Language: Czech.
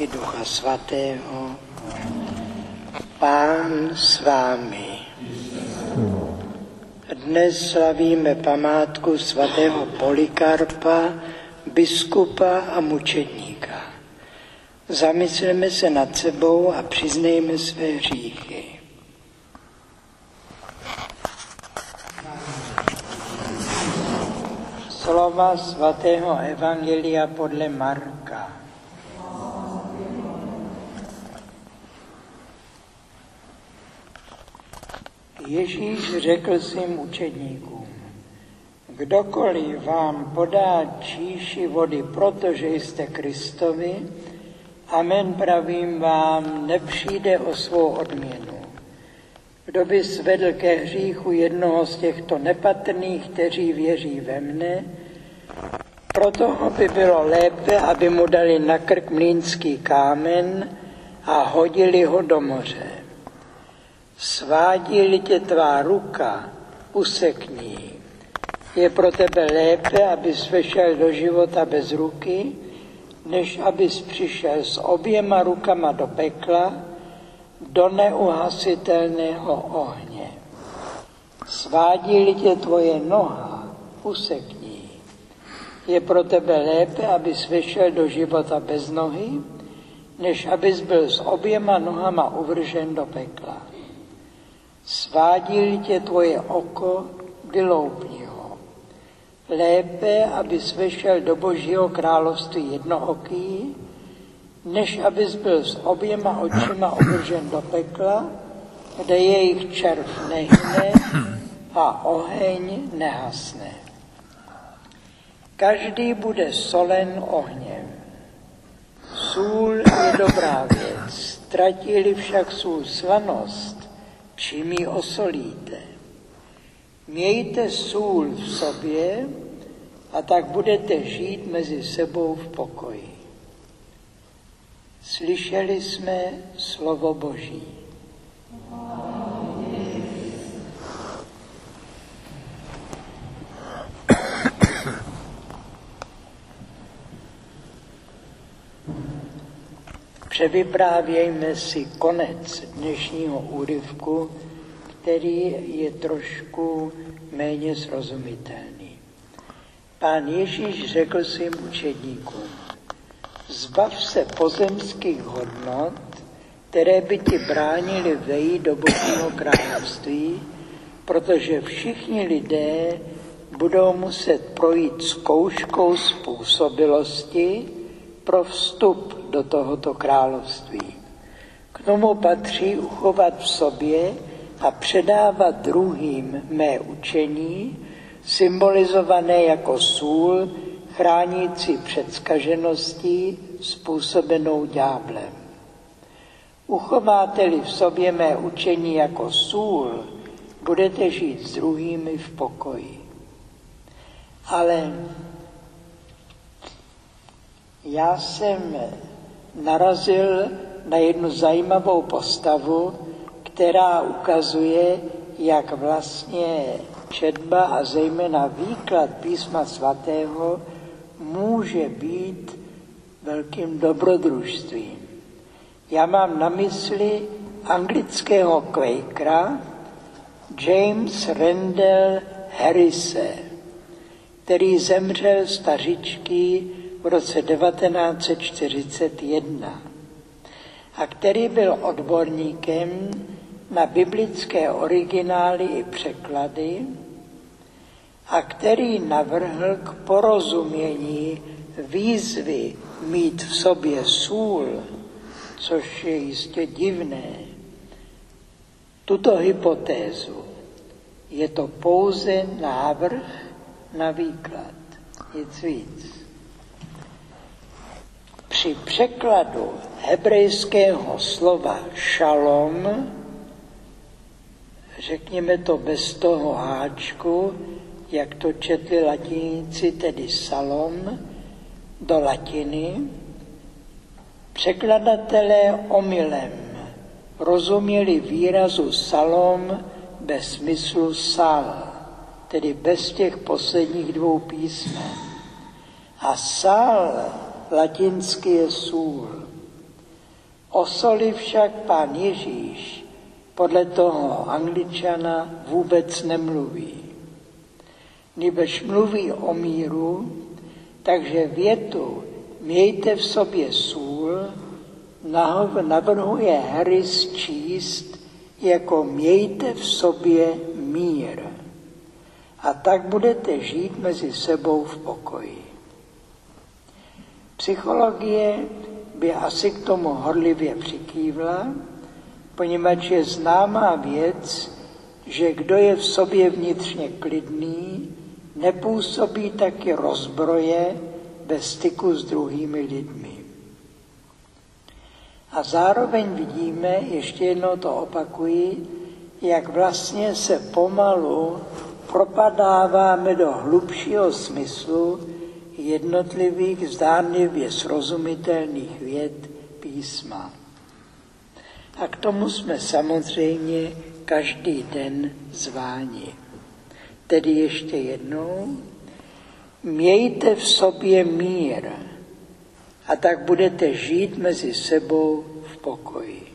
i Ducha Svatého. Pán s vámi. Dnes slavíme památku svatého Polikarpa, biskupa a mučedníka. Zamysleme se nad sebou a přiznejme své hříchy. Slova svatého evangelia podle Marka. Ježíš řekl svým učedníkům: kdokoliv vám podá číši vody, protože jste Kristovi, amen pravím vám, nepřijde o svou odměnu. Kdo by svedl ke hříchu jednoho z těchto nepatrných, kteří věří ve mne, proto by bylo lépe, aby mu dali na krk mlýnský kámen a hodili ho do moře. Svádí-li tě tvá ruka, usekni ji. Je pro tebe lépe, abys vešel do života bez ruky, než abys přišel s oběma rukama do pekla, do neuhasitelného ohně. Svádí-li tě tvoje noha, usekni ji. Je pro tebe lépe, abys vešel do života bez nohy, než abys byl s oběma nohama uvržen do pekla. Svádí-li tě tvoje oko, vyloupni ho. Lépe, abys vešel do Božího království jednooký, než abys byl s oběma očima uvržen do pekla, kde jejich červ nehyne a oheň nehasne. Každý bude solen ohněm. Sůl je dobrá věc, ztratí-li však sůl slanost, čím ji osolíte. Mějte sůl v sobě a tak budete žít mezi sebou v pokoji. Slyšeli jsme slovo Boží. Převyprávějme si konec dnešního úryvku, který je trošku méně srozumitelný. Pán Ježíš řekl svým učedníkům: zbav se pozemských hodnot, které by ti bránily vejít do Božího království, protože všichni lidé budou muset projít zkouškou způsobilosti pro vstup do tohoto království. K tomu patří uchovat v sobě a předávat druhým mé učení, symbolizované jako sůl, chránící před zkažeností způsobenou ďáblem. Uchováte-li v sobě mé učení jako sůl, budete žít s druhými v pokoji. Ale já jsem narazil na jednu zajímavou postavu, která ukazuje, jak vlastně četba a zejména výklad písma svatého může být velkým dobrodružstvím. Já mám na mysli anglického Quakera James Randall Harrise, který zemřel stařičký v roce 1941 a který byl odborníkem na biblické originály i překlady a který navrhl k porozumění výzvy mít v sobě sůl, což je jistě divné, tuto hypotézu. Je to pouze návrh na výklad, nic víc. Při překladu hebrejského slova šalom, řekněme to bez toho háčku, jak to četli latiníci, tedy salom, do latiny, překladatelé omylem rozuměli výrazu salom bez smyslu sal, tedy bez těch posledních dvou písmen. A sal latinsky je sůl. O soli však Pán Ježíš podle toho Angličana vůbec nemluví. Nýbrž mluví o míru, takže větu mějte v sobě sůl navrhuje Harris číst jako mějte v sobě mír. A tak budete žít mezi sebou v pokoji. Psychologie by asi k tomu horlivě přikývla, poněvadž je známá věc, že kdo je v sobě vnitřně klidný, nepůsobí taky rozbroje ve styku s druhými lidmi. A zároveň vidíme, ještě jednou to opakuji, jak vlastně se pomalu propadáváme do hlubšího smyslu jednotlivých zdánlivě srozumitelných vět písma. A k tomu jsme samozřejmě každý den zváni. Tedy ještě jednou, mějte v sobě mír a tak budete žít mezi sebou v pokoji.